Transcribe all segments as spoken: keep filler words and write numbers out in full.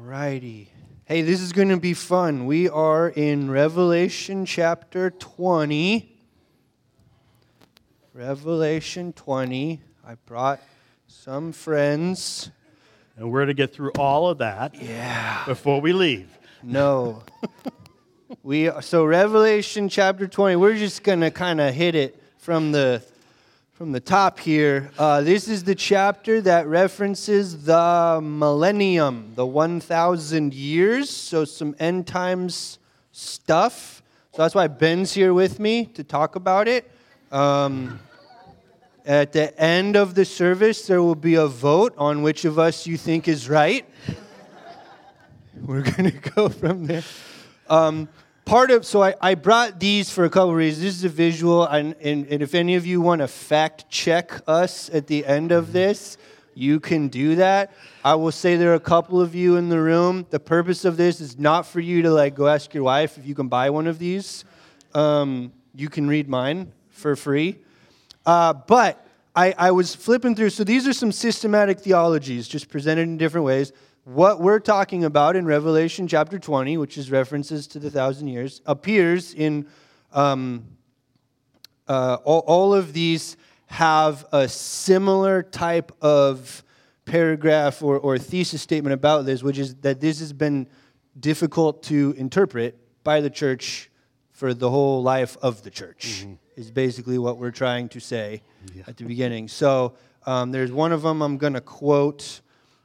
righty. Hey, this is going to be fun. We are in Revelation chapter twenty. Revelation twenty. I brought some friends. And we're going to get through all of that Yeah. before we leave. No. we so Revelation chapter twenty. We're just going to kind of hit it from the from the top here. Uh, this is the chapter that references the millennium, the one thousand years. So some end times stuff. So that's why Ben's here with me to talk about it. Um, at the end of the service, there will be a vote on which of us you think is right. We're going to go from there. Um, part of so I, I brought these for a couple of reasons. This is a visual, and, and, and if any of you want to fact check us at the end of this, you can do that. I will say there are a couple of you in the room. The purpose of this is not for you to like go ask your wife if you can buy one of these. Um, you can read mine for free. Uh, but I, I was flipping through. So these are some systematic theologies just presented in different ways. What we're talking about in Revelation chapter twenty, which is references to the thousand years, appears in um, uh, all, all of these have a similar type of paragraph or, or thesis statement about this, which is that this has been difficult to interpret by the church for the whole life of the church, mm-hmm. is basically what we're trying to say yeah. at the beginning. So um, there's one of them I'm going to quote,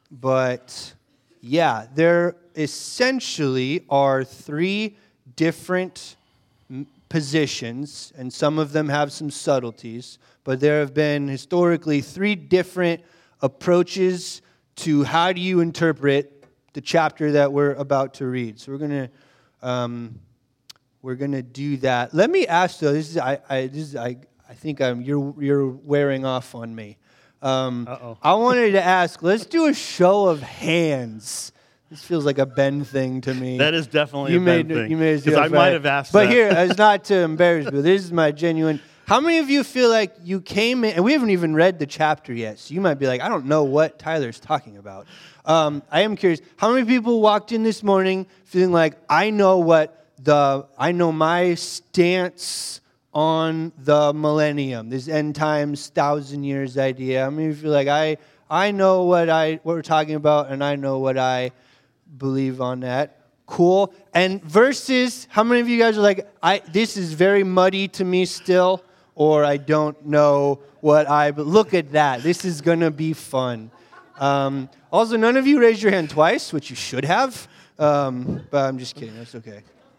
but yeah, there essentially are three different m- positions, and some of them have some subtleties, but there have been historically three different approaches to how do you interpret the chapter that we're about to read. So we're going to... Um, We're gonna do that. Let me ask though. This is I. I this is I. I think I'm. You're. You're wearing off on me. Um, Uh-oh. I wanted to ask. Let's do a show of hands. This feels like a Ben thing to me. That is definitely you a made, Ben thing. You made because I might have asked. But that. here, it's not to embarrass you. This is my genuine. How many of you feel like you came in, and we haven't even read the chapter yet, so you might be like, I don't know what Tyler's talking about. Um, I am curious. How many people walked in this morning feeling like I know what? The I know my stance on the millennium, this end times, thousand years idea. I mean, if you're like, I I know what I what we're talking about, and I know what I believe on that. Cool. And versus, how many of you guys are like, I this is very muddy to me still, or I don't know what I. But look at that. This is gonna be fun. Um, also, none of you raised your hand twice, which you should have. Um, but I'm just kidding. That's okay.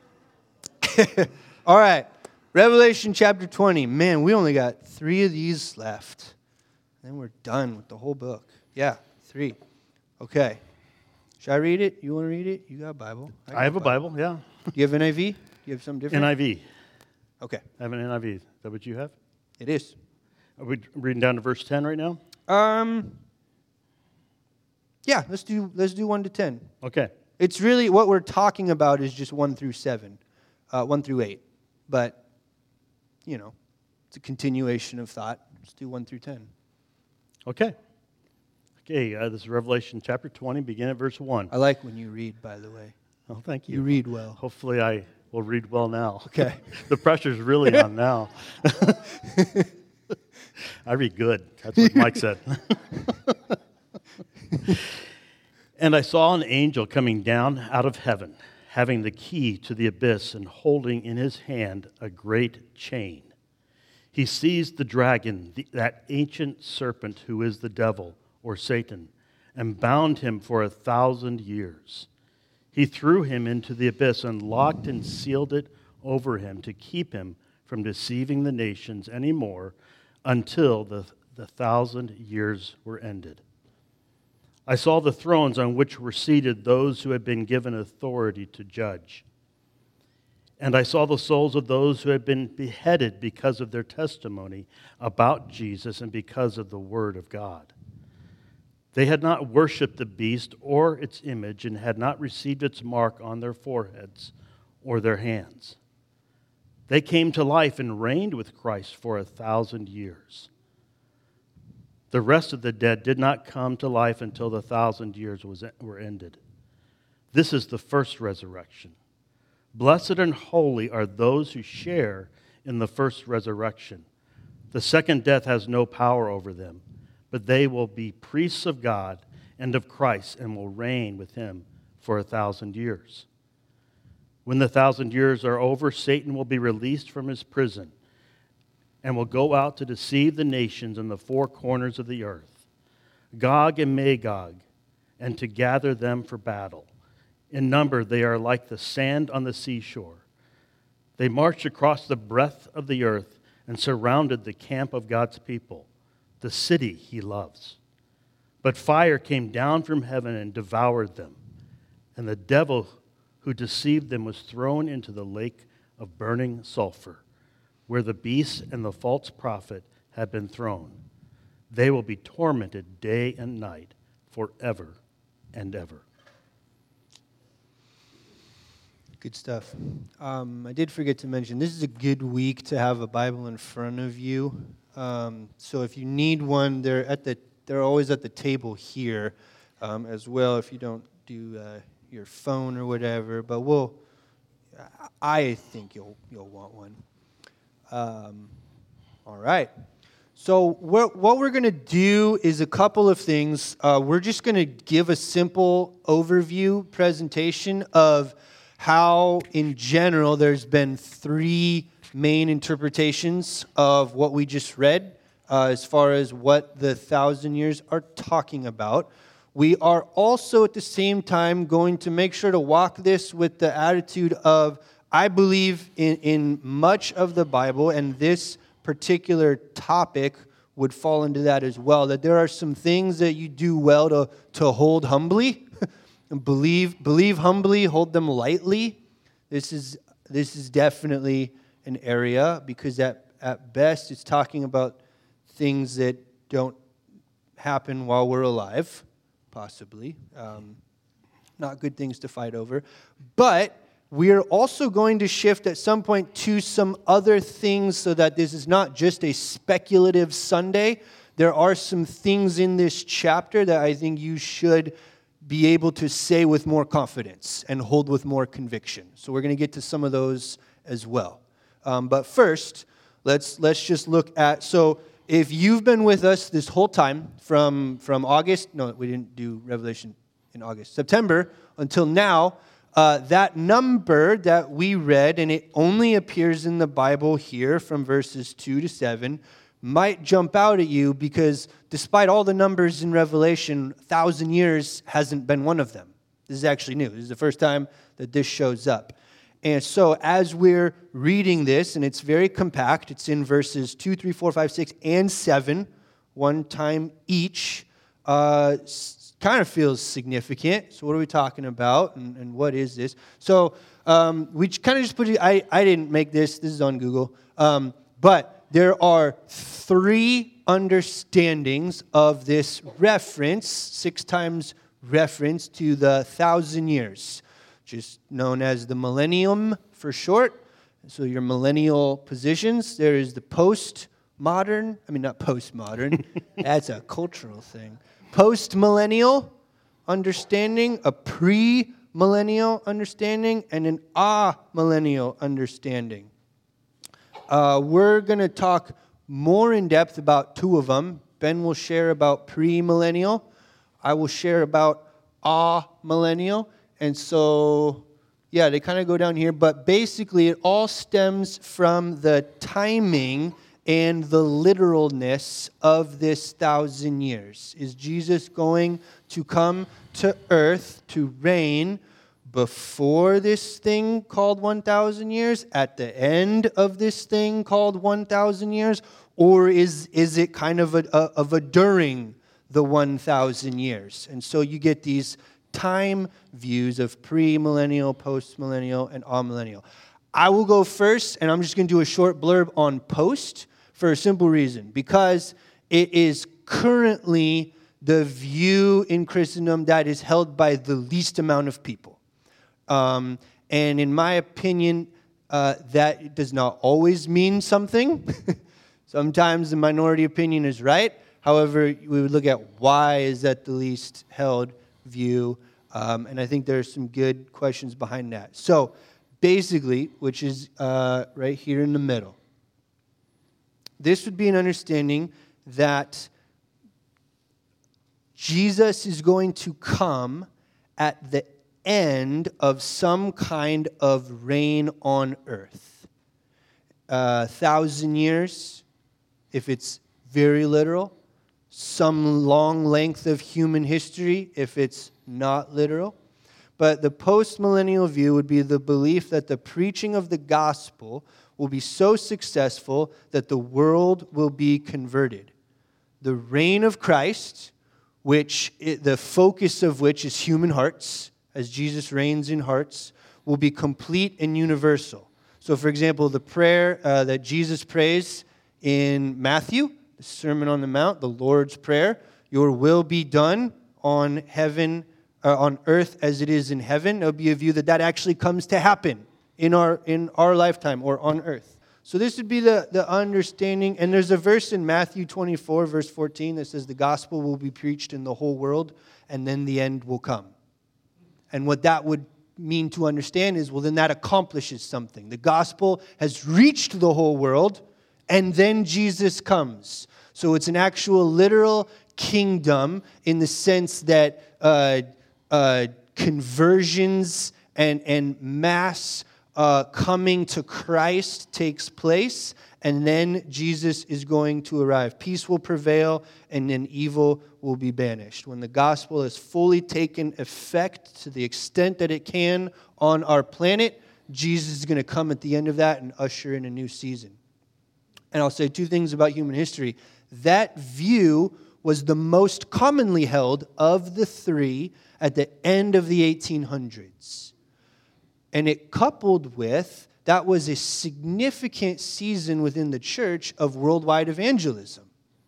All right, Revelation chapter twenty. Man, we only got three of these left. Then we're done with the whole book. Yeah, three. Okay. Should I read it? You want to read it? You got a Bible. I, I have a Bible, Bible, yeah. Do you have N I V? Do you have something different? N I V. Okay. I have an N I V. Is that what you have? It is. Are we reading down to verse ten right now? Um. Yeah, let's do let's do one to ten. Okay. It's really, what we're talking about is just one through seven. Uh, one through eight, but, you know, it's a continuation of thought. Let's do one through ten. Okay. Okay, uh, this is Revelation chapter twenty, begin at verse one. I like when you read, by the way. Oh, thank you. You read well. Hopefully I will read well now. Okay. The pressure's really on now. I read good. That's what Mike said. And I saw an angel coming down out of heaven, having the key to the abyss and holding in his hand a great chain. He seized the dragon, the, that ancient serpent who is the devil, or Satan, and bound him for a thousand years. He threw him into the abyss and locked and sealed it over him to keep him from deceiving the nations anymore until the, the thousand years were ended. I saw the thrones on which were seated those who had been given authority to judge. And I saw the souls of those who had been beheaded because of their testimony about Jesus and because of the word of God. They had not worshipped the beast or its image and had not received its mark on their foreheads or their hands. They came to life and reigned with Christ for a thousand years. The rest of the dead did not come to life until the thousand years was, were ended. This is the first resurrection. Blessed and holy are those who share in the first resurrection. The second death has no power over them, but they will be priests of God and of Christ and will reign with him for a thousand years. When the thousand years are over, Satan will be released from his prison and will go out to deceive the nations in the four corners of the earth, Gog and Magog, and to gather them for battle. In number, they are like the sand on the seashore. They marched across the breadth of the earth and surrounded the camp of God's people, the city he loves. But fire came down from heaven and devoured them, and the devil who deceived them was thrown into the lake of burning sulfur, where the beast and the false prophet have been thrown. They will be tormented day and night forever and ever. Good stuff. Um, I did forget to mention, this is a good week to have a Bible in front of you. Um, so if you need one, they're at the they're always at the table here um, as well. If you don't do uh, your phone or whatever, but we'll. I think you'll you'll want one. Um, all right. So we're, what we're going to do is a couple of things. Uh, we're just going to give a simple overview presentation of how, in general, there's been three main interpretations of what we just read uh, as far as what the thousand years are talking about. We are also, at the same time, going to make sure to walk this with the attitude of, I believe in, in much of the Bible, and this particular topic would fall into that as well, that there are some things that you do well to, to hold humbly, and believe believe humbly, hold them lightly. This is this is definitely an area, because at, at best it's talking about things that don't happen while we're alive, possibly. Um, not good things to fight over. But we're also going to shift at some point to some other things so that this is not just a speculative Sunday. There are some things in this chapter that I think you should be able to say with more confidence and hold with more conviction. So we're going to get to some of those as well. Um, but first, let's let's just look at, so if you've been with us this whole time from, from August, no, we didn't do Revelation in August, September until now, uh, that number that we read, and it only appears in the Bible here from verses two to seven, might jump out at you because despite all the numbers in Revelation, a thousand years hasn't been one of them. This is actually new. This is the first time that this shows up. And so as we're reading this, and it's very compact, it's in verses two, three, four, five, six, and seven, one time each, uh, kind of feels significant. So what are we talking about, and, and what is this? So um, we kind of just put it, I, I didn't make this, this is on Google, um, but there are three understandings of this reference, six times reference to the thousand years, just known as the millennium for short. So your millennial positions. There is the post-modern, I mean not post-modern, that's a cultural thing. Post-millennial understanding, a pre-millennial understanding, and an a-millennial understanding. Uh, we're going to talk more in depth about two of them. Ben will share about pre-millennial. I will share about a-millennial. And so, yeah, they kind of go down here. But basically, it all stems from the timing and the literalness of this thousand years. Is Jesus going to come to earth to reign before this thing called one thousand years, at the end of this thing called one thousand years, or is is it kind of a, a of a during the one thousand years? And so you get these time views of pre-millennial, post-millennial, and amillennial. I will go first, and I'm just going to do a short blurb on post for a simple reason, because it is currently the view in Christendom that is held by the least amount of people. Um, and in my opinion, uh, that does not always mean something. Sometimes the minority opinion is right. However, we would look at why is that the least held view. Um, and I think there are some good questions behind that. So basically, which is uh, right here in the middle, this would be an understanding that Jesus is going to come at the end of some kind of reign on earth. A uh, thousand years, if it's very literal. Some long length of human history, if it's not literal. But the post-millennial view would be the belief that the preaching of the gospel will be so successful that the world will be converted. The reign of Christ, which it, the focus of which is human hearts, as Jesus reigns in hearts, will be complete and universal. So, for example, the prayer uh, that Jesus prays in Matthew, the Sermon on the Mount, the Lord's Prayer, your will be done on heaven, uh, on earth as it is in heaven. It would be a view that that actually comes to happen in our in our lifetime or on earth. So this would be the, the understanding. And there's a verse in Matthew twenty-four, verse fourteen, that says the gospel will be preached in the whole world, and then the end will come. And what that would mean to understand is, well, then that accomplishes something. The gospel has reached the whole world, and then Jesus comes. So it's an actual literal kingdom in the sense that uh, uh, conversions and, and mass uh, coming to Christ takes place, and then Jesus is going to arrive. Peace will prevail, and then evil will be banished. When the gospel has fully taken effect to the extent that it can on our planet, Jesus is going to come at the end of that and usher in a new season. And I'll say two things about human history. That view was the most commonly held of the three at the end of the eighteen hundreds. And it coupled with, that was a significant season within the church of worldwide evangelism.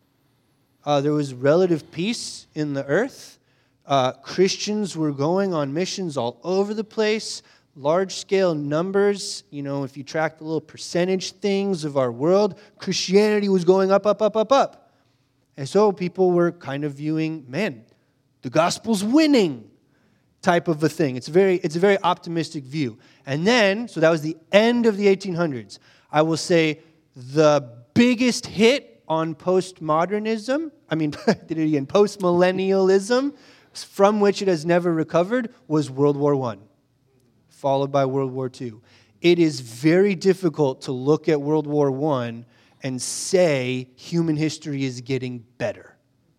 Uh, there was relative peace in the earth. Uh, Christians were going on missions all over the place. Large-scale numbers, you know, if you track the little percentage things of our world, Christianity was going up, up, up, up, up. And so people were kind of viewing, man, the gospel's winning type of a thing. It's a very, it's a very optimistic view. And then, so that was the end of the eighteen hundreds. I will say the biggest hit on postmodernism, I mean, did it again, postmillennialism, from which it has never recovered, was World War One. Followed by World War Two. It is very difficult to look at World War One and say human history is getting better.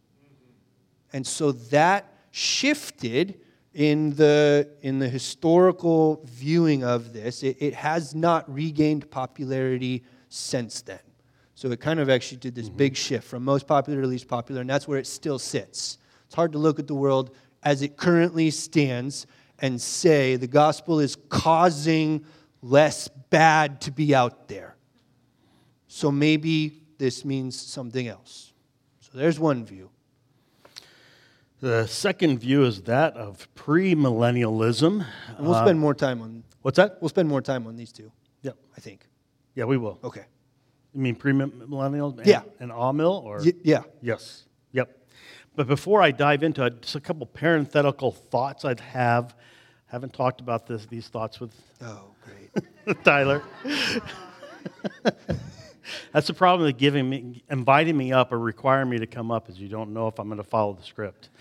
And so that shifted in the in the historical viewing of this. It, it has not regained popularity since then. So it kind of actually did this big shift from most popular to least popular, and that's where it still sits. It's hard to look at the world as it currently stands and say the gospel is causing less bad to be out there. So maybe this means something else. So there's one view. The second view is that of premillennialism. And we'll spend more time on... What's that? We'll spend more time on these two. Yep. I think. Yeah, we will. Okay. You mean premillennial and, Yeah. and amil? Or? Y- yeah. Yes. Yep. But before I dive into it, just a couple parenthetical thoughts I'd have. Haven't talked about this these thoughts with Oh, great. Tyler. That's the problem with giving me, inviting me up or requiring me to come up, is you don't know if I'm going to follow the script.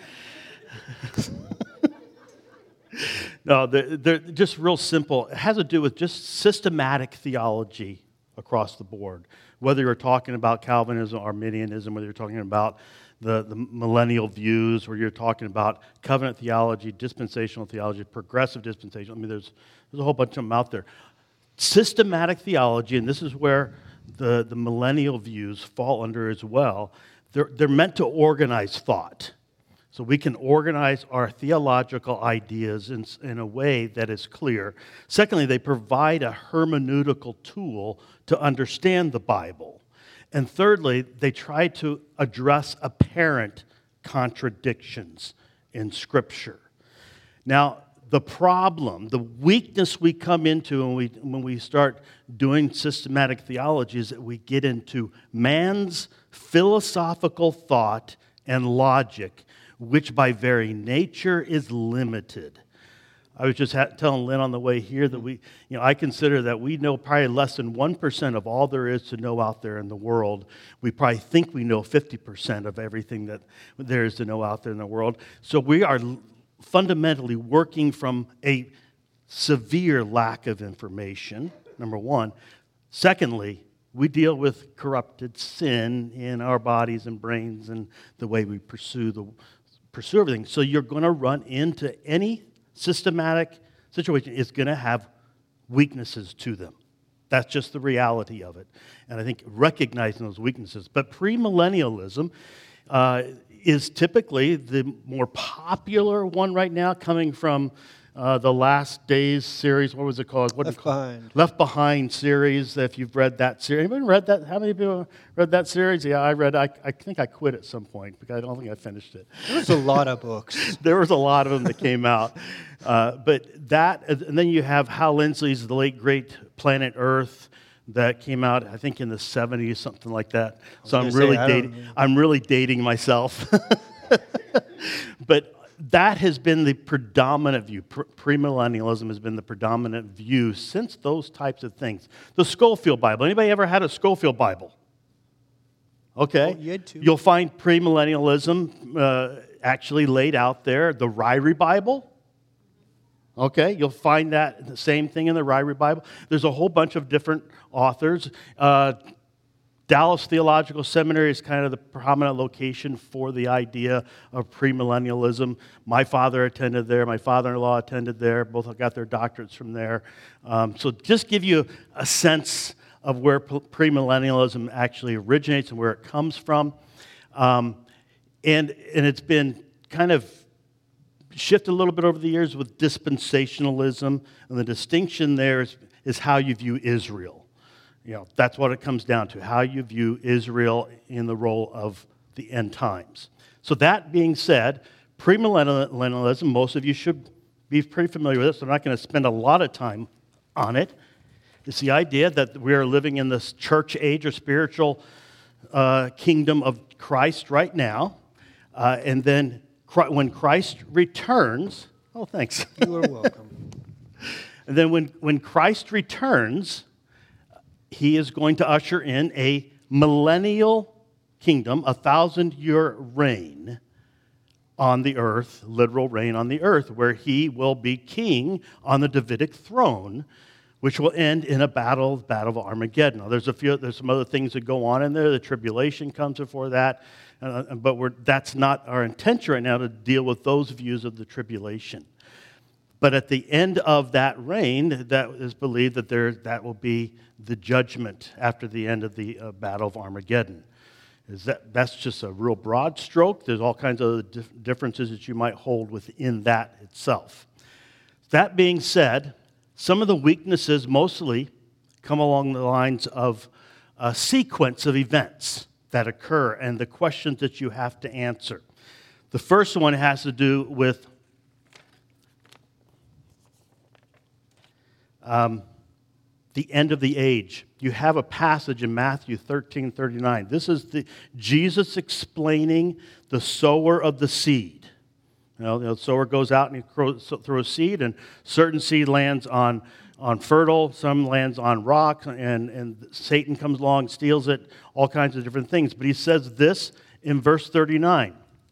No, they're, they're just real simple. It has to do with just systematic theology across the board. Whether you're talking about Calvinism, Arminianism, whether you're talking about the, the millennial views, where you're talking about covenant theology, dispensational theology, progressive dispensational. I mean, there's, there's a whole bunch of them out there. Systematic theology, and this is where the, the millennial views fall under as well, they're, they're meant to organize thought. So we can organize our theological ideas in, in a way that is clear. Secondly, they provide a hermeneutical tool to understand the Bible. And thirdly, they try to address apparent contradictions in Scripture. Now, the problem, the weakness we come into when we, when we start doing systematic theology is that we get into man's philosophical thought and logic, which by very nature is limited. I was just ha- telling Lynn on the way here that we, you know, I consider that we know probably less than one percent of all there is to know out there in the world. We probably think we know fifty percent of everything that there is to know out there in the world. So we are fundamentally working from a severe lack of information, number one. Secondly, we deal with corrupted sin in our bodies and brains and the way we pursue the pursue everything. So you're going to run into any systematic situation is going to have weaknesses to them. That's just the reality of it. And I think recognizing those weaknesses. But premillennialism uh, is typically the more popular one right now, coming from uh, the Last Days series. What was it called? What Left Behind. Left Behind series, if you've read that series. Anybody read that? How many people read that series? Yeah, I read I, I think I quit at some point, because I don't think I finished it. There's a lot of books. There was a lot of them that came out. Uh, but that, and then you have Hal Lindsey's The Late Great Planet Earth that came out, I think, in the seventies, something like that. So I'm really, say, dating, I'm really dating myself. But that has been the predominant view. Premillennialism has been the predominant view since those types of things. The Scofield Bible. Anybody ever had a Scofield Bible? Okay. Oh, you had to. You'll find premillennialism uh, actually laid out there. The Ryrie Bible. Okay, you'll find that the same thing in the Ryrie Bible. There's a whole bunch of different authors. Uh, Dallas Theological Seminary is kind of the prominent location for the idea of premillennialism. My father attended there. My father-in-law attended there. Both got their doctorates from there. Um, so just give you a sense of where premillennialism actually originates and where it comes from. Um, and, and it's been kind of shifted a little bit over the years with dispensationalism. And the distinction there is, is how you view Israel. You know, that's what it comes down to, how you view Israel in the role of the end times. So that being said, premillennialism, most of you should be pretty familiar with it, so I'm not going to spend a lot of time on it. It's the idea that we are living in this church age or spiritual uh, kingdom of Christ right now, uh, and then when Christ returns, oh, thanks. You are welcome. And then when, when Christ returns, he is going to usher in a millennial kingdom, a thousand-year reign on the earth, literal reign on the earth, where he will be king on the Davidic throne, which will end in a battle, the Battle of Armageddon. Now, there's a few, there's some other things that go on in there. The tribulation comes before that, uh, but we're, that's not our intention right now to deal with those views of the tribulation. But at the end of that reign, that is believed that there that will be the judgment after the end of the uh, Battle of Armageddon. Is that that's just a real broad stroke. There's all kinds of dif- differences that you might hold within that itself. That being said, some of the weaknesses mostly come along the lines of a sequence of events that occur and the questions that you have to answer. The first one has to do with Um, the end of the age. You have a passage in Matthew thirteen thirty-nine. This is the Jesus explaining the sower of the seed. You know, the sower goes out and he throws, throws seed, and certain seed lands on, on fertile, some lands on rock, and, and Satan comes along, steals it, all kinds of different things. But he says this in verse thirty-nine.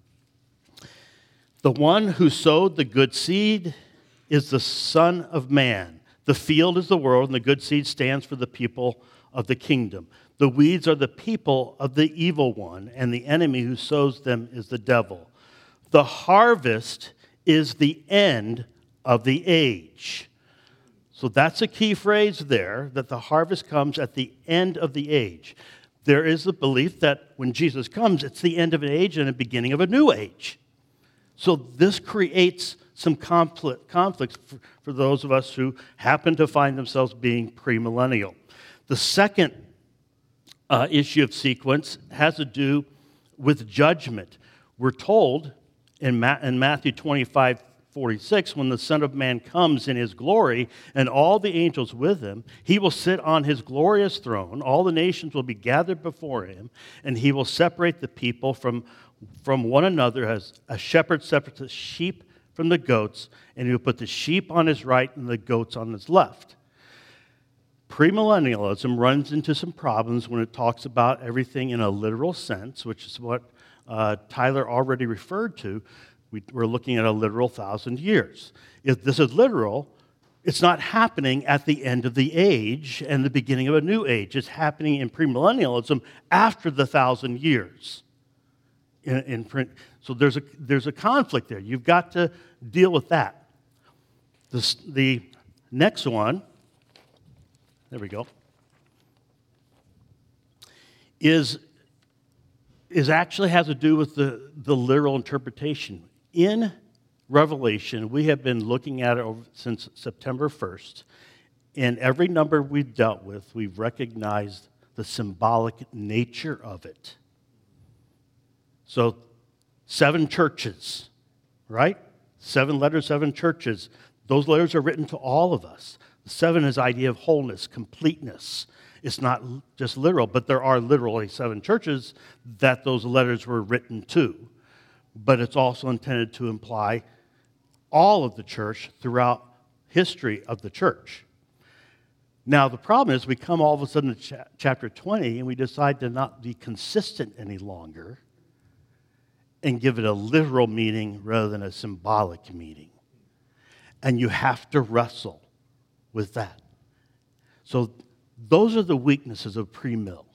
The one who sowed the good seed is the Son of Man. The field is the world, and the good seed stands for the people of the kingdom. The weeds are the people of the evil one, and the enemy who sows them is the devil. The harvest is the end of the age. So that's a key phrase there, that the harvest comes at the end of the age. There is the belief that when Jesus comes, it's the end of an age and the beginning of a new age. So this creates some conflict, conflicts for, for those of us who happen to find themselves being premillennial. The second uh, issue of sequence has to do with judgment. We're told in, Ma- in Matthew twenty-five forty-six, when the Son of Man comes in his glory and all the angels with him, he will sit on his glorious throne. All the nations will be gathered before him, and he will separate the people from from one another as a shepherd separates the sheep from the goats, and he will put the sheep on his right and the goats on his left. Premillennialism runs into some problems when it talks about everything in a literal sense, which is what uh, Tyler already referred to. We, we're looking at a literal thousand years. If this is literal, it's not happening at the end of the age and the beginning of a new age. It's happening in premillennialism after the thousand years. In, in print. So there's a, there's a conflict there. You've got to deal with that. This, the next one, there we go, is, is actually has to do with the, the literal interpretation. In Revelation, we have been looking at it over, since September first. In every number we've dealt with, we've recognized the symbolic nature of it. So, seven churches, right? Seven letters, seven churches. Those letters are written to all of us. Seven is the idea of wholeness, completeness. It's not just literal, but there are literally seven churches that those letters were written to. But it's also intended to imply all of the church throughout history of the church. Now, the problem is we come all of a sudden to cha- chapter twenty and we decide to not be consistent any longer and give it a literal meaning rather than a symbolic meaning. And you have to wrestle with that. So those are the weaknesses of pre-mill.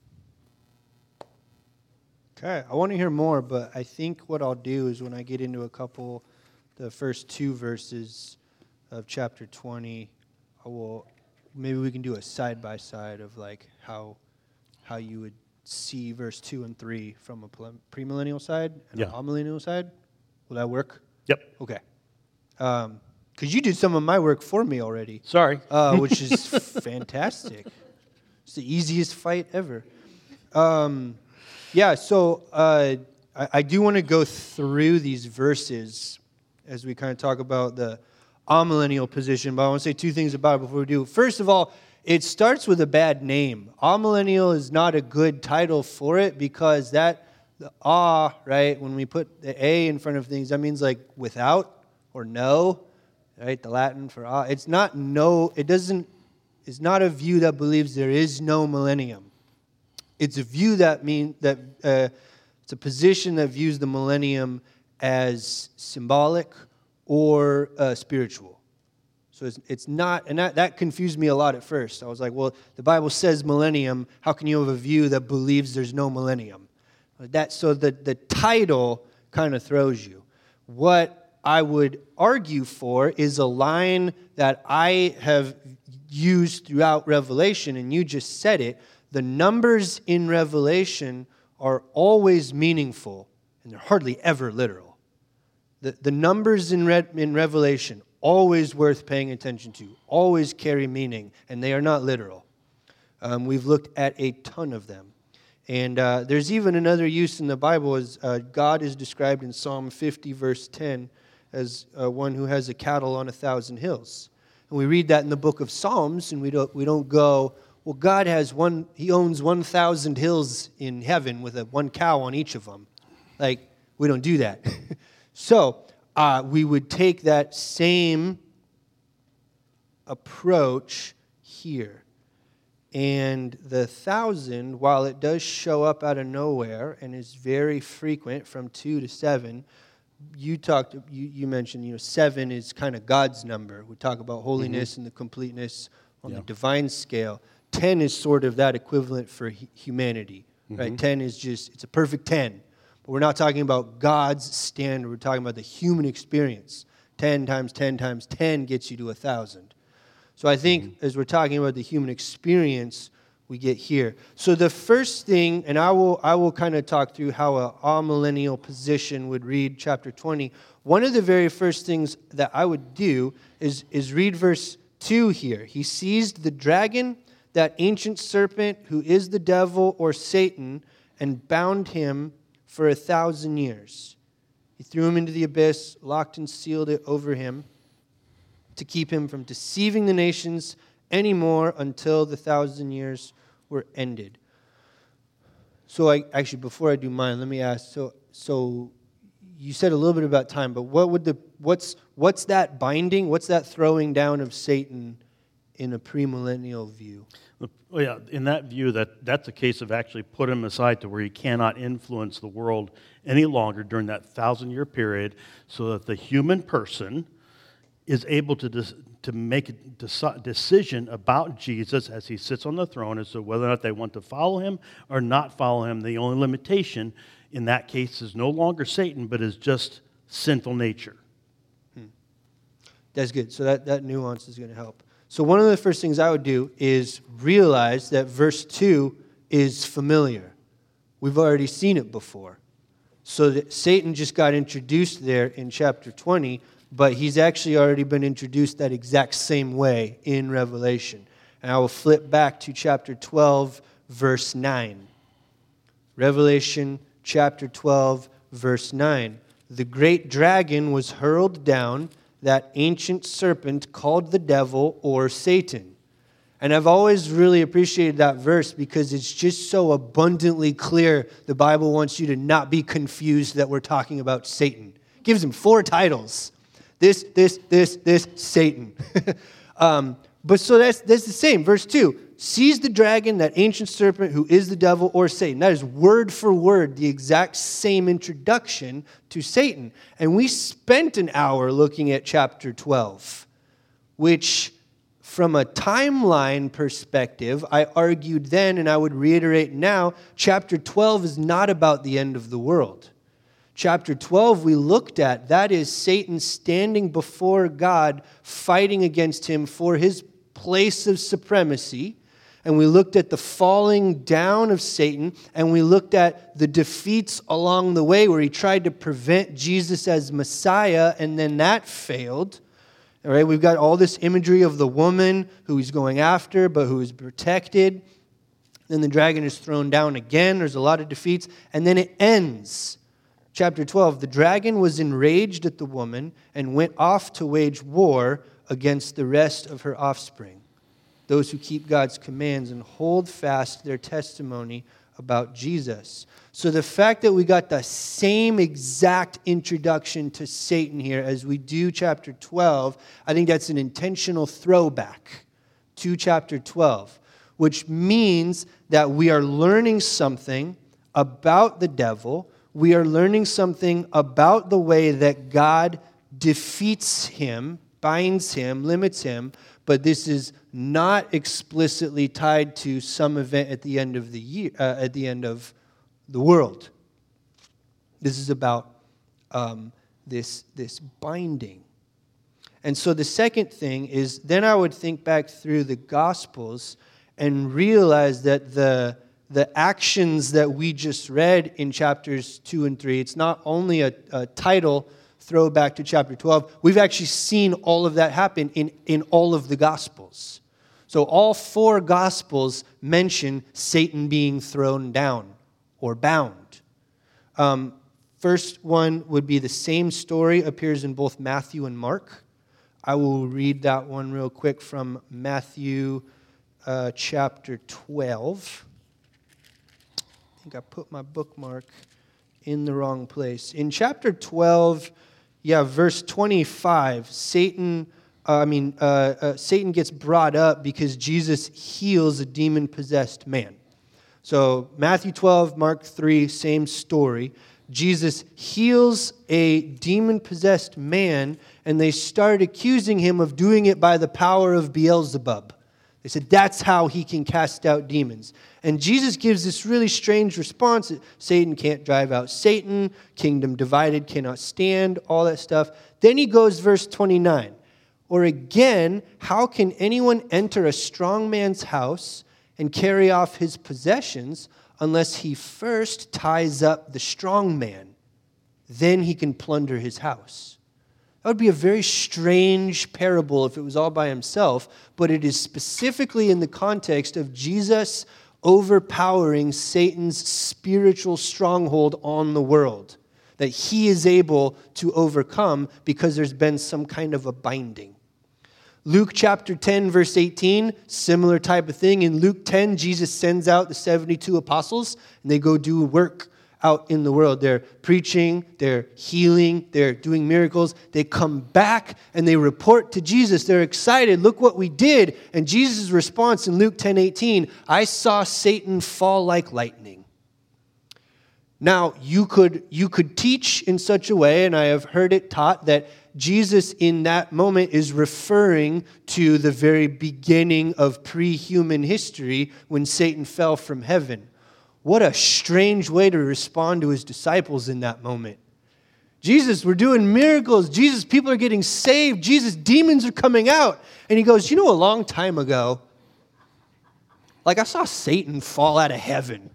Okay, I want to hear more, but I think what I'll do is when I get into a couple, the first two verses of chapter twenty, I will, maybe we can do a side-by-side of like how how you would see verse two and three from a premillennial side and yeah. a amillennial side. Will that work? Yep. Okay. Um, because you did some of my work for me already. Sorry. Uh, which is fantastic. It's the easiest fight ever. Um, yeah, so uh, I, I do want to go through these verses as we kind of talk about the amillennial position, but I want to say two things about it before we do. First of all, it starts with a bad name. Amillennial is not a good title for it because that, the ah, right, when we put the A in front of things, that means like without or no. Right, the Latin for ah. It's not no, it doesn't, it's not a view that believes there is no millennium. It's a view that mean that uh, it's a position that views the millennium as symbolic or uh, spiritual. So it's, it's not, and that, that confused me a lot at first. I was like, well, the Bible says millennium. How can you have a view that believes there's no millennium? That, so the, the title kind of throws you. What I would argue for is a line that I have used throughout Revelation, and you just said it. The numbers in Revelation are always meaningful, and they're hardly ever literal. The, the numbers in, Re, in Revelation, always worth paying attention to, always carry meaning, and they are not literal. Um, we've looked at a ton of them. And uh, there's even another use in the Bible, as uh, God is described in Psalm fifty, verse ten, as uh, one who has a cattle on a thousand hills. And we read that in the book of Psalms, and we don't we don't go, well, God has one, he owns one thousand hills in heaven with a one cow on each of them. Like, we don't do that. So, uh, we would take that same approach here. And the thousand, while it does show up out of nowhere and is very frequent from two to seven, You talked. You, you mentioned, you know, seven is kind of God's number. We talk about holiness mm-hmm. and the completeness on yeah. the divine scale. Ten is sort of that equivalent for hu- humanity, mm-hmm. right? Ten is just, it's a perfect ten. But we're not talking about God's standard. We're talking about the human experience. Ten times ten times ten gets you to a thousand. So I think mm-hmm. as we're talking about the human experience, we get here. So the first thing, and I will I will kind of talk through how a amillennial position would read chapter twenty. One of the very first things that I would do is, is read verse two here. He seized the dragon, that ancient serpent who is the devil or Satan, and bound him for a thousand years. He threw him into the abyss, locked and sealed it over him to keep him from deceiving the nations anymore until the thousand years were ended. So I actually, before I do mine, let me ask, so so you said a little bit about time, but what would the what's what's that binding? What's that throwing down of Satan in a premillennial view? Well, yeah, in that view, that, that's a case of actually put him aside to where he cannot influence the world any longer during that thousand-year period, so that the human person is able to dis, to make a deci- decision about Jesus as he sits on the throne as to whether or not they want to follow him or not follow him. The only limitation in that case is no longer Satan, but is just sinful nature. Hmm. That's good. So that, that nuance is going to help. So one of the first things I would do is realize that verse two is familiar. We've already seen it before. So that Satan just got introduced there in chapter twenty, but he's actually already been introduced that exact same way in Revelation. And I will flip back to chapter twelve, verse nine. Revelation chapter twelve, verse nine. The great dragon was hurled down, that ancient serpent called the devil or Satan. And I've always really appreciated that verse because it's just so abundantly clear the Bible wants you to not be confused that we're talking about Satan. It gives him four titles. This, this, this, this, Satan. um, but so that's, that's the same. Verse two, sees the dragon, that ancient serpent who is the devil or Satan. That is word for word the exact same introduction to Satan. And we spent an hour looking at chapter twelve, which from a timeline perspective, I argued then and I would reiterate now, chapter twelve is not about the end of the world. Chapter twelve we looked at, that is Satan standing before God, fighting against him for his place of supremacy. And we looked at the falling down of Satan, and we looked at the defeats along the way where he tried to prevent Jesus as Messiah, and then that failed. All right, we've got all this imagery of the woman who he's going after, but who is protected. Then the dragon is thrown down again. There's a lot of defeats. And then it ends. Chapter twelve, the dragon was enraged at the woman and went off to wage war against the rest of her offspring, those who keep God's commands and hold fast their testimony about Jesus. So the fact that we got the same exact introduction to Satan here as we do chapter twelve, I think that's an intentional throwback to chapter twelve, which means that we are learning something about the devil. We are learning something about the way that God defeats him, binds him, limits him, but this is not explicitly tied to some event at the end of the year, uh, at the end of the world. This is about um, this, this binding. And so the second thing is, then I would think back through the Gospels and realize that the the actions that we just read in chapters two and three, it's not only a, a title throwback to chapter twelve. We've actually seen all of that happen in, in all of the Gospels. So all four Gospels mention Satan being thrown down or bound. Um, first one would be the same story, appears in both Matthew and Mark. I will read that one real quick from Matthew uh, chapter twelve. I think I put my bookmark in the wrong place. In chapter twelve, yeah, verse twenty-five, Satan, uh, I mean, uh, uh, Satan gets brought up because Jesus heals a demon-possessed man. So Matthew twelve, Mark three, same story. Jesus heals a demon-possessed man, and they start accusing him of doing it by the power of Beelzebub. They said that's how he can cast out demons. And Jesus gives this really strange response that Satan can't drive out Satan, kingdom divided cannot stand, all that stuff. Then he goes verse twenty-nine. Or again, how can anyone enter a strong man's house and carry off his possessions unless he first ties up the strong man? Then he can plunder his house. That would be a very strange parable if it was all by himself, but it is specifically in the context of Jesus overpowering Satan's spiritual stronghold on the world, that he is able to overcome because there's been some kind of a binding. Luke chapter ten, verse eighteen, similar type of thing. In Luke ten, Jesus sends out the seventy-two apostles, and they go do work out in the world. They're preaching, they're healing, they're doing miracles. They come back and they report to Jesus. They're excited. Look what we did. And Jesus' response in Luke ten eighteen, I saw Satan fall like lightning. Now, you could, you could teach in such a way, and I have heard it taught, that Jesus in that moment is referring to the very beginning of pre-human history when Satan fell from heaven. What a strange way to respond to his disciples in that moment. Jesus, we're doing miracles. Jesus, people are getting saved. Jesus, demons are coming out. And he goes, you know, a long time ago, like I saw Satan fall out of heaven.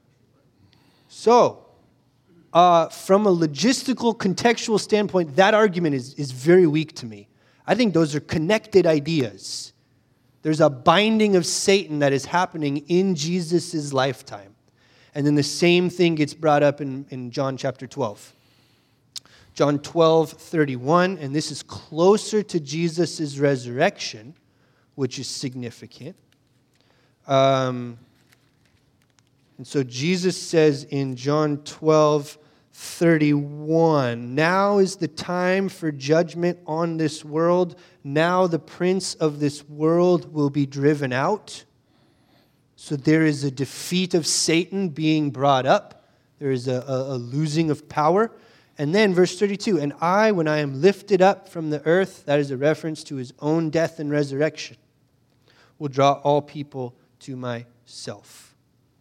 So, uh, from a logistical, contextual standpoint, that argument is, is very weak to me. I think those are connected ideas. There's a binding of Satan that is happening in Jesus' lifetime. And then the same thing gets brought up in, in John chapter twelve. John twelve, thirty-one, and this is closer to Jesus' resurrection, which is significant. Um, and so Jesus says in John twelve, thirty-one, now is the time for judgment on this world. Now the prince of this world will be driven out. So there is a defeat of Satan being brought up. There is a, a, a losing of power. And then verse thirty-two, and I, when I am lifted up from the earth, that is a reference to his own death and resurrection, will draw all people to myself.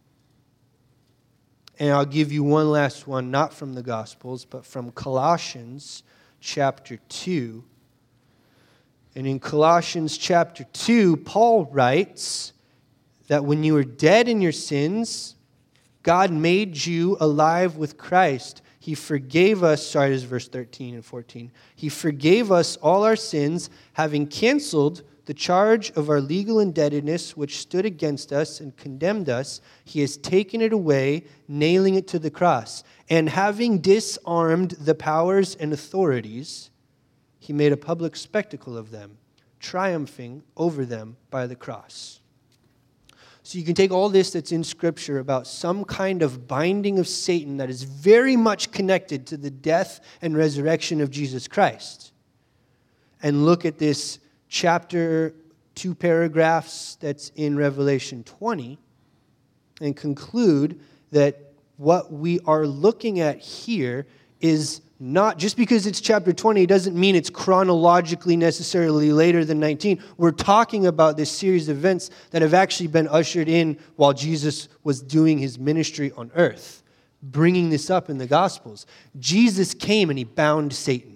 And I'll give you one last one, not from the Gospels, but from Colossians chapter two. And in Colossians chapter two, Paul writes that when you were dead in your sins, God made you alive with Christ. He forgave us, sorry, this is verse thirteen and fourteen. He forgave us all our sins, having canceled the charge of our legal indebtedness which stood against us and condemned us. He has taken it away, nailing it to the cross. And having disarmed the powers and authorities, he made a public spectacle of them, triumphing over them by the cross. So you can take all this that's in Scripture about some kind of binding of Satan that is very much connected to the death and resurrection of Jesus Christ, and look at this chapter, two paragraphs that's in Revelation twenty, and conclude that what we are looking at here is not, just because it's chapter twenty, doesn't mean it's chronologically necessarily later than nineteen. We're talking about this series of events that have actually been ushered in while Jesus was doing his ministry on earth, bringing this up in the Gospels. Jesus came and he bound Satan.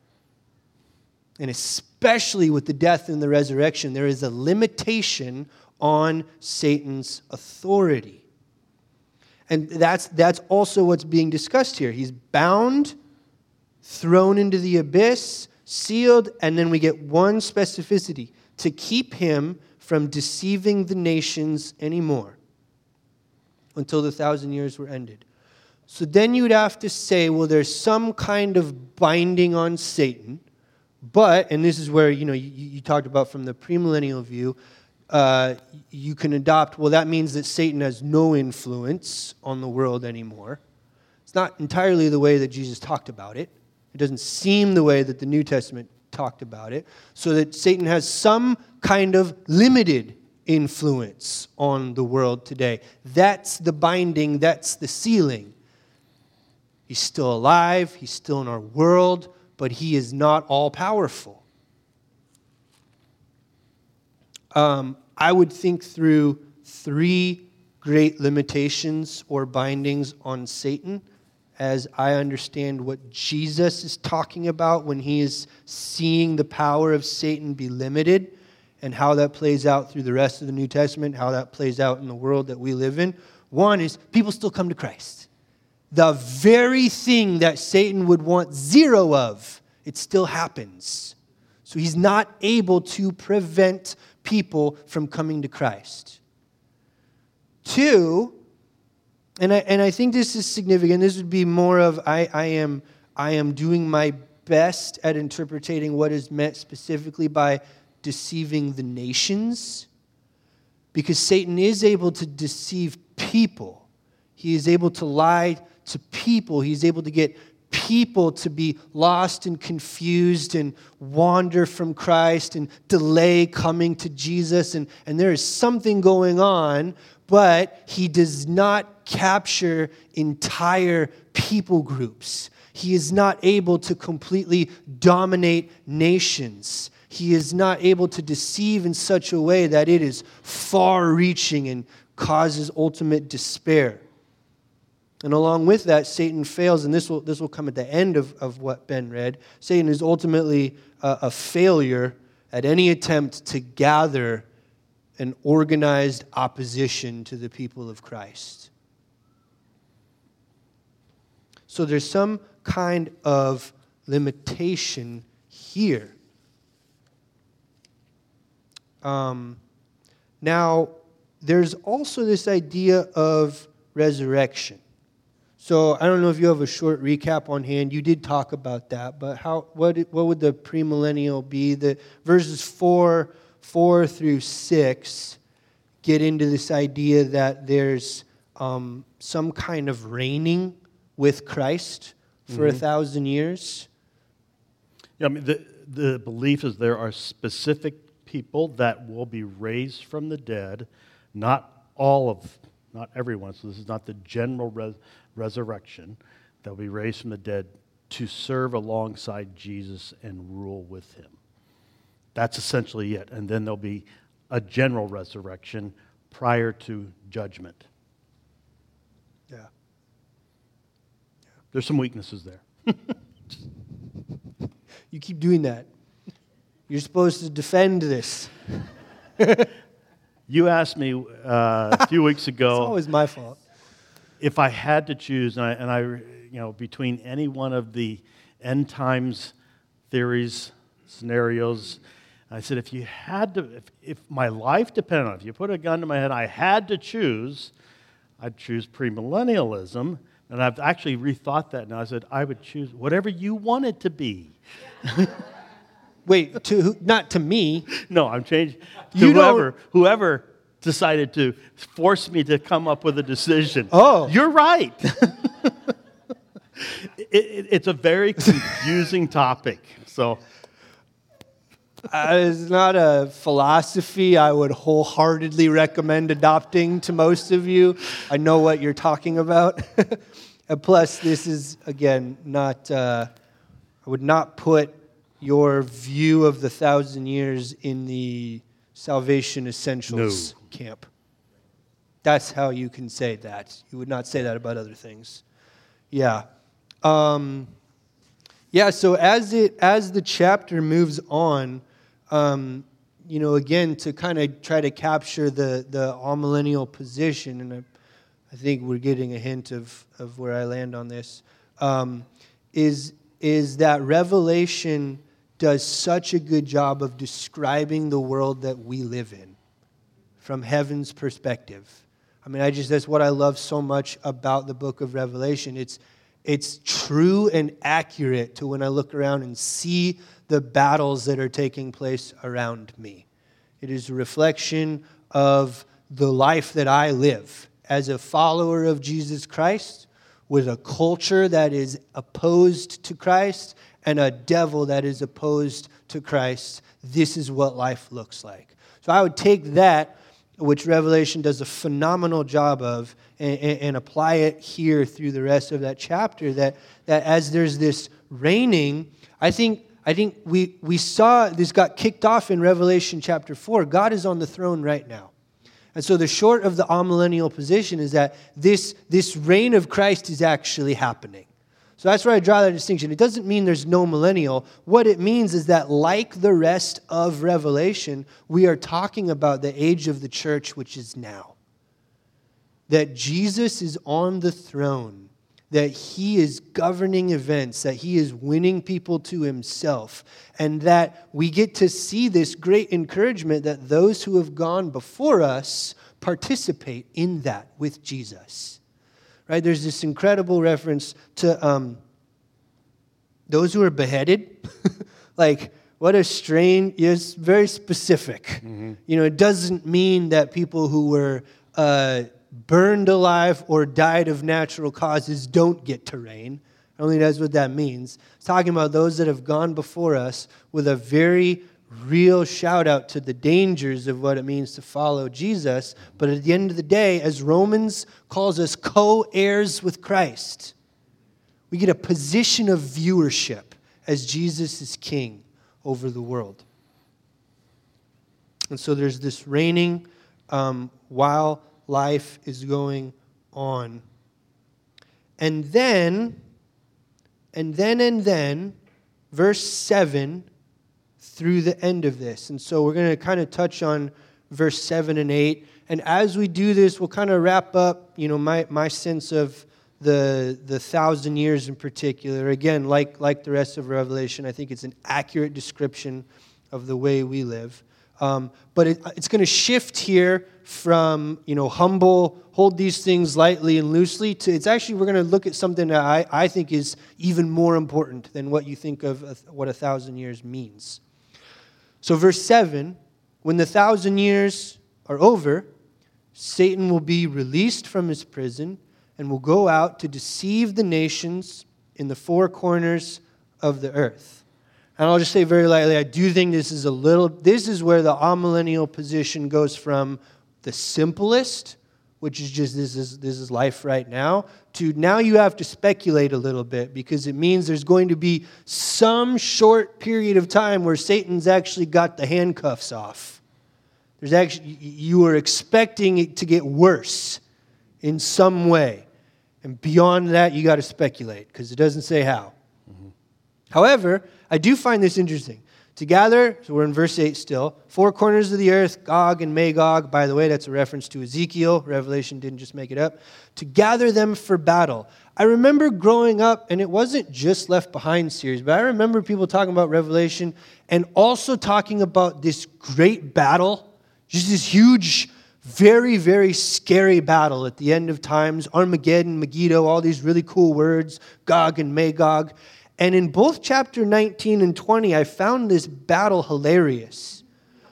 And especially with the death and the resurrection, there is a limitation on Satan's authority. And that's, that's also what's being discussed here. He's bound, thrown into the abyss, sealed, and then we get one specificity: to keep him from deceiving the nations anymore until the thousand years were ended. So then you'd have to say, well, there's some kind of binding on Satan, but, and this is where, you know, you, you talked about from the premillennial view, uh, you can adopt, well, that means that Satan has no influence on the world anymore. It's not entirely the way that Jesus talked about it. It doesn't seem the way that the New Testament talked about it. So that Satan has some kind of limited influence on the world today. That's the binding, that's the sealing. He's still alive, he's still in our world, but he is not all-powerful. Um, I would think through three great limitations or bindings on Satan as I understand what Jesus is talking about when he is seeing the power of Satan be limited, and how that plays out through the rest of the New Testament, how that plays out in the world that we live in. One is people still come to Christ. The very thing that Satan would want zero of, it still happens. So he's not able to prevent people from coming to Christ. Two, and I and I think this is significant. This would be more of I, I am I am doing my best at interpreting what is meant specifically by deceiving the nations, because Satan is able to deceive people. He is able to lie to people. He's able to get people to be lost and confused and wander from Christ and delay coming to Jesus. And, and there is something going on, but he does not capture entire people groups. He is not able to completely dominate nations. He is not able to deceive in such a way that it is far-reaching and causes ultimate despair. And along with that, Satan fails, and this will this will come at the end of, of what Ben read. Satan is ultimately a, a failure at any attempt to gather an organized opposition to the people of Christ. So there's some kind of limitation here. Um, now, there's also this idea of resurrection. So I don't know if you have a short recap on hand. You did talk about that, but how? What? What would the premillennial be? The verses four, four through six get into this idea that there's um, some kind of reigning with Christ for mm-hmm. a thousand years. Yeah, I mean the the belief is there are specific people that will be raised from the dead, not all of, not everyone. So this is not the general res- resurrection. They'll be raised from the dead to serve alongside Jesus and rule with him. That's essentially it. And then there'll be a general resurrection prior to judgment. Yeah. yeah. There's some weaknesses there. You keep doing that. You're supposed to defend this. You asked me uh, a few weeks ago. It's always my fault. If I had to choose, and I, and I, you know, between any one of the end times theories, scenarios, I said, if you had to, if, if my life depended on it, if you put a gun to my head, I had to choose, I'd choose premillennialism. And I've actually rethought that now. I said, I would choose whatever you want it to be. Wait, to who, not to me. No, I'm changing to You whoever, don't... whoever decided to force me to come up with a decision. Oh. You're right. it, it, it's a very confusing topic. So, uh, it's not a philosophy I would wholeheartedly recommend adopting to most of you. I know what you're talking about. And plus, this is, again, not, uh, I would not put your view of the thousand years in the Salvation Essentials no. camp. That's how you can say that. You would not say that about other things. Yeah. Um, yeah, so as it as the chapter moves on, um, you know, again, to kind of try to capture the, the amillennial position, and I, I think we're getting a hint of, of where I land on this, um, is, is that Revelation does such a good job of describing the world that we live in from heaven's perspective. I mean, I just that's what I love so much about the book of Revelation. It's it's true and accurate to when I look around and see the battles that are taking place around me. It is a reflection of the life that I live as a follower of Jesus Christ with a culture that is opposed to Christ and a devil that is opposed to Christ. This is what life looks like. So I would take that, which Revelation does a phenomenal job of, and, and, and apply it here through the rest of that chapter, that, that as there's this reigning, I think I think we, we saw this got kicked off in Revelation chapter four. God is on the throne right now. And so the short of the amillennial position is that this, this reign of Christ is actually happening. So that's where I draw that distinction. It doesn't mean there's no millennial. What it means is that like the rest of Revelation, we are talking about the age of the church, which is now. That Jesus is on the throne, that he is governing events, that he is winning people to himself, and that we get to see this great encouragement that those who have gone before us participate in that with Jesus. Right? There's this incredible reference to um, those who are beheaded. Like, what a strange, it's very specific. Mm-hmm. You know, it doesn't mean that people who were uh, burned alive or died of natural causes don't get to reign. I don't think that's what that means. It's talking about those that have gone before us with a very real shout out to the dangers of what it means to follow Jesus. But at the end of the day, as Romans calls us co-heirs with Christ, we get a position of viewership as Jesus is king over the world. And so there's this reigning um, while life is going on. And then, and then, and then, verse seven through the end of this. And so we're going to kind of touch on verse seven and eight. And as we do this, we'll kind of wrap up, you know, my, my sense of the the thousand years in particular. Again, like, like the rest of Revelation, I think it's an accurate description of the way we live. Um, but it, it's going to shift here from, you know, humble, hold these things lightly and loosely, to it's actually, we're going to look at something that I, I think is even more important than what you think of a, what a thousand years means. So verse seven, when the thousand years are over, Satan will be released from his prison and will go out to deceive the nations in the four corners of the earth. And I'll just say very lightly, I do think this is a little, this is where the amillennial position goes from the simplest, which is just this is this is life right now, to now you have to speculate a little bit, because it means there's going to be some short period of time where Satan's actually got the handcuffs off. There's actually, you are expecting it to get worse in some way. And beyond that, you got to speculate, because it doesn't say how. Mm-hmm. However, I do find this interesting. To gather, so we're in verse eight still, four corners of the earth, Gog and Magog. By the way, that's a reference to Ezekiel. Revelation didn't just make it up. To gather them for battle. I remember growing up, and it wasn't just Left Behind series, but I remember people talking about Revelation and also talking about this great battle, just this huge, very, very scary battle at the end of times. Armageddon, Megiddo, all these really cool words, Gog and Magog. And in both chapter nineteen and twenty, I found this battle hilarious.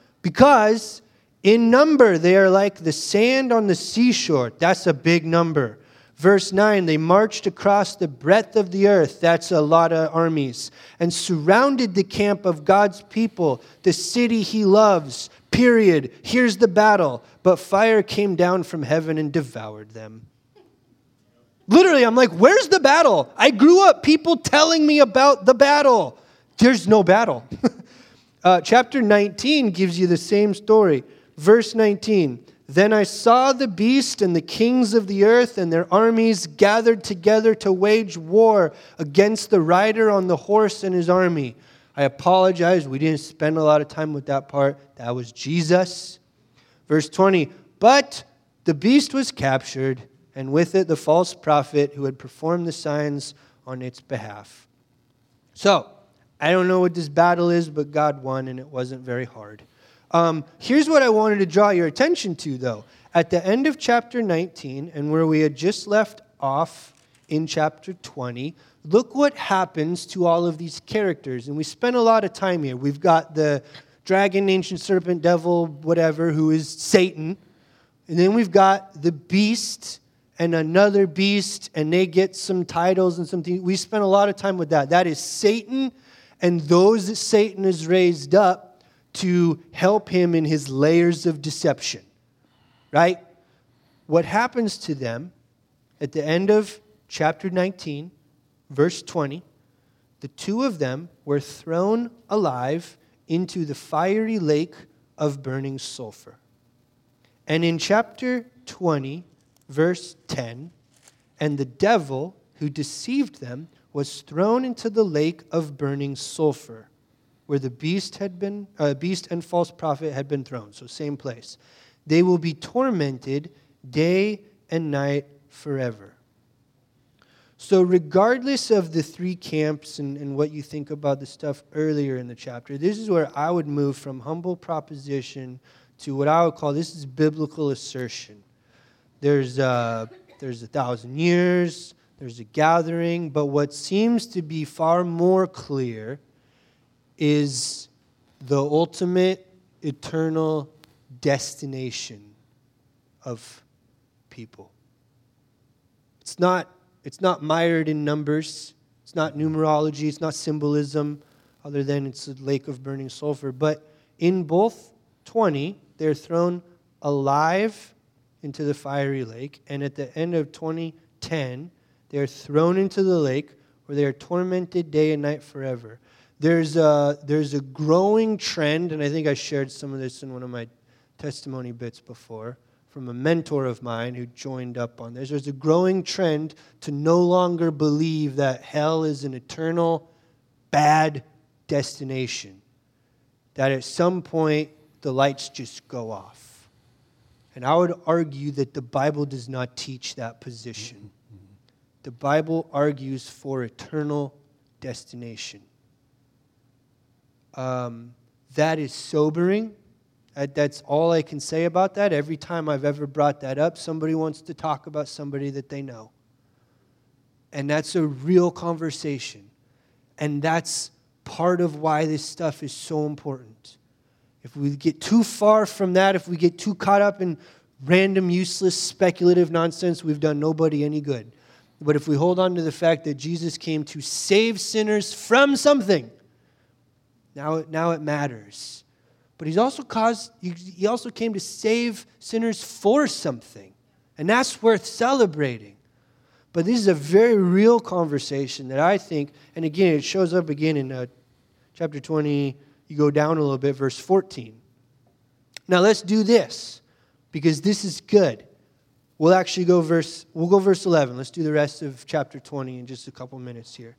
Because in number, they are like the sand on the seashore. That's a big number. Verse nine, they marched across the breadth of the earth. That's a lot of armies. And surrounded the camp of God's people, the city he loves. Period. Here's the battle. But fire came down from heaven and devoured them. Literally, I'm like, where's the battle? I grew up people telling me about the battle. There's no battle. uh, chapter nineteen gives you the same story. Verse nineteen, then I saw the beast and the kings of the earth and their armies gathered together to wage war against the rider on the horse and his army. I apologize, we didn't spend a lot of time with that part. That was Jesus. Verse twenty, but the beast was captured, and with it the false prophet who had performed the signs on its behalf. So, I don't know what this battle is, but God won, and it wasn't very hard. Um, here's what I wanted to draw your attention to, though. At the end of chapter nineteen, and where we had just left off in chapter twenty, look what happens to all of these characters. And we spent a lot of time here. We've got the dragon, ancient serpent, devil, whatever, who is Satan. And then we've got the beast and another beast, and they get some titles and something. We spent a lot of time with that. That is Satan and those that Satan has raised up to help him in his layers of deception. Right? What happens to them at the end of chapter nineteen, verse twenty, the two of them were thrown alive into the fiery lake of burning sulfur. And in chapter twenty, verse ten, and the devil who deceived them was thrown into the lake of burning sulfur, where the beast had been, uh, beast and false prophet had been thrown. So same place. They will be tormented day and night forever. So regardless of the three camps and, and what you think about the stuff earlier in the chapter, this is where I would move from humble proposition to what I would call, this is biblical assertion. There's a, there's a thousand years, there's a gathering, but what seems to be far more clear is the ultimate eternal destination of people. It's not, it's not mired in numbers. It's not numerology. It's not symbolism, other than it's a lake of burning sulfur. But in both twenty, they're thrown alive into the fiery lake. And at the end of twenty ten, they're thrown into the lake where they are tormented day and night forever. There's a, there's a growing trend, and I think I shared some of this in one of my testimony bits before, from a mentor of mine who joined up on this. There's a growing trend to no longer believe that hell is an eternal, bad destination. That at some point, the lights just go off. And I would argue that the Bible does not teach that position. The Bible argues for eternal destination. Um, that is sobering. That's all I can say about that. Every time I've ever brought that up, somebody wants to talk about somebody that they know. And that's a real conversation. And that's part of why this stuff is so important. If we get too far from that, if we get too caught up in random, useless, speculative nonsense, we've done nobody any good. But if we hold on to the fact that Jesus came to save sinners from something, now it, now it matters. But he's also caused, he also came to save sinners for something. And that's worth celebrating. But this is a very real conversation that I think, and again, it shows up again in uh, chapter twenty. You go down a little bit, verse fourteen. Now let's do this, because this is good. We'll actually go verse, we'll go verse eleven. Let's do the rest of chapter twenty in just a couple minutes here.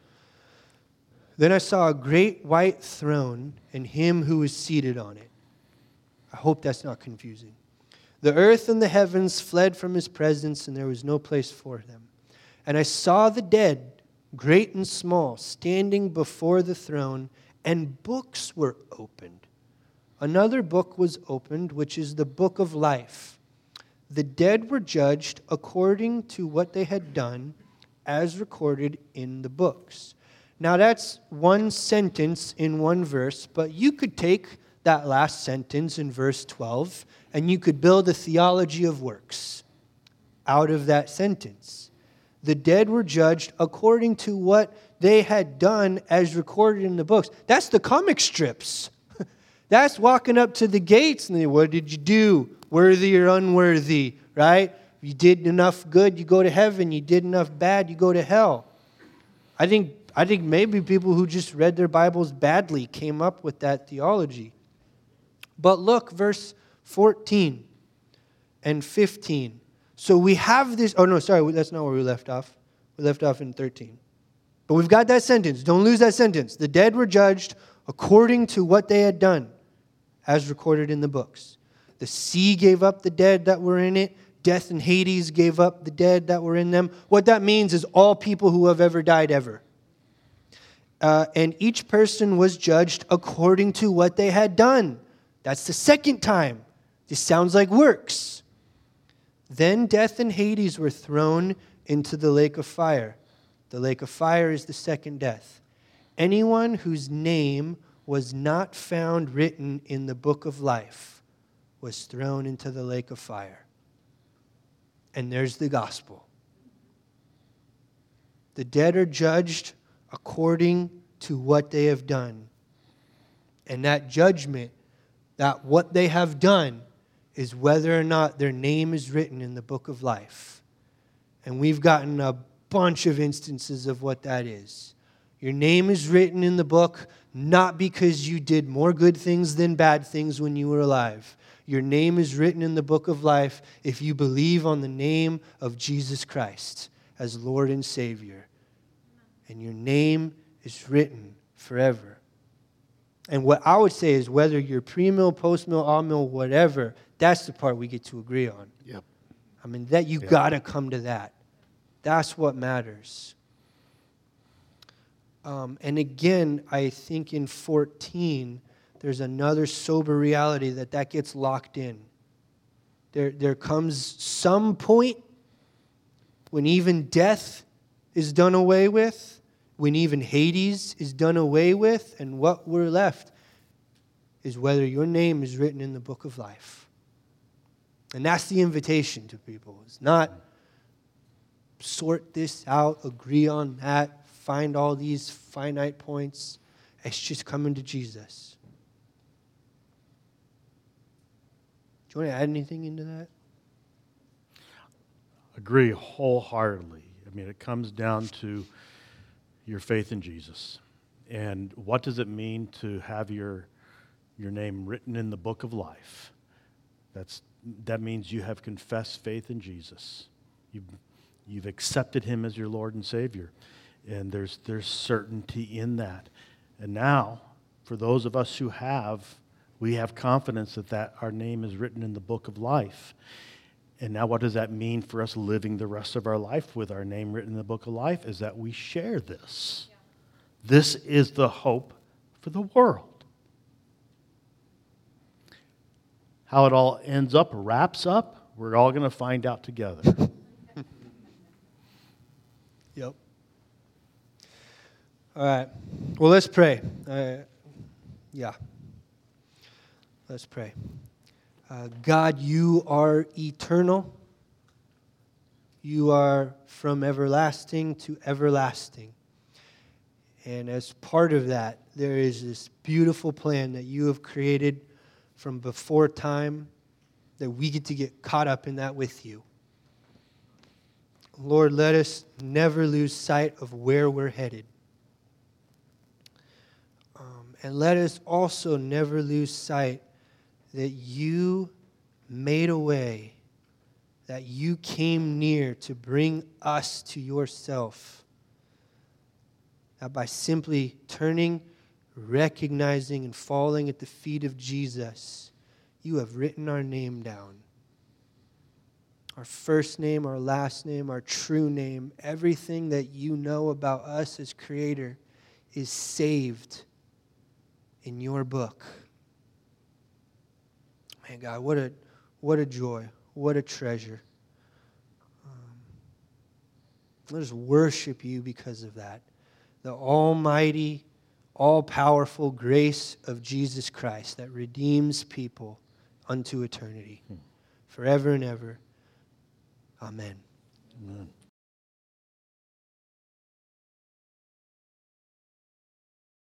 Then I saw a great white throne and him who was seated on it. I hope that's not confusing. The earth and the heavens fled from his presence, and there was no place for them. And I saw the dead, great and small, standing before the throne, and books were opened. Another book was opened, which is the book of life. The dead were judged according to what they had done, as recorded in the books. Now that's one sentence in one verse, but you could take that last sentence in verse twelve and you could build a theology of works out of that sentence. The dead were judged according to what they had done as recorded in the books. That's the comic strips. That's walking up to the gates and they, what did you do? Worthy or unworthy, right? You did enough good, you go to heaven. You did enough bad, you go to hell. I think I think maybe people who just read their Bibles badly came up with that theology. But look, verse fourteen and fifteen. So we have this, oh no, sorry, that's not where we left off. We left off in thirteen. But we've got that sentence. Don't lose that sentence. The dead were judged according to what they had done, as recorded in the books. The sea gave up the dead that were in it. Death and Hades gave up the dead that were in them. What that means is all people who have ever died ever. Uh, and each person was judged according to what they had done. That's the second time. This sounds like works. Then death and Hades were thrown into the lake of fire. The lake of fire is the second death. Anyone whose name was not found written in the book of life was thrown into the lake of fire. And there's the gospel. The dead are judged according to what they have done. And that judgment, that what they have done, is whether or not their name is written in the book of life. And we've gotten a bunch of instances of what that is. Your name is written in the book not because you did more good things than bad things when you were alive. Your name is written in the book of life if you believe on the name of Jesus Christ as Lord and Savior. And your name is written forever. And what I would say is whether you're pre-mill, post-mill, all-mill, whatever, that's the part we get to agree on. Yep. I mean, that you Yep. got to come to that. That's what matters. Um, and again, I think in fourteen, there's another sober reality that that gets locked in. There, there comes some point when even death is done away with, when even Hades is done away with, and what we're left is whether your name is written in the book of life. And that's the invitation to people. It's not sort this out, agree on that, find all these finite points. It's just coming to Jesus. Do you want to add anything into that? Agree wholeheartedly. I mean, it comes down to your faith in Jesus. And what does it mean to have your, your name written in the book of life? That's, that means you have confessed faith in Jesus. You've, you've accepted him as your Lord and Savior. And there's, there's certainty in that. And now, for those of us who have, we have confidence that, that our name is written in the book of life. And now what does that mean for us living the rest of our life with our name written in the book of life? Is that we share this. Yeah. This is the hope for the world. How it all ends up, wraps up, we're all going to find out together. Yep. All right. Well, let's pray. Uh, yeah. Let's pray. Uh, God, you are eternal. You are from everlasting to everlasting. And as part of that, there is this beautiful plan that you have created from before time, that we get to get caught up in that with you. Lord, let us never lose sight of where we're headed. Um, and let us also never lose sight that you made a way, that you came near to bring us to yourself. That by simply turning, recognizing, and falling at the feet of Jesus, you have written our name down. Our first name, our last name, our true name, everything that you know about us as Creator is saved in your book. Man, God, what a what a joy, what a treasure. Um, let us worship you because of that. The almighty, all-powerful grace of Jesus Christ that redeems people unto eternity, forever and ever. Amen. Amen.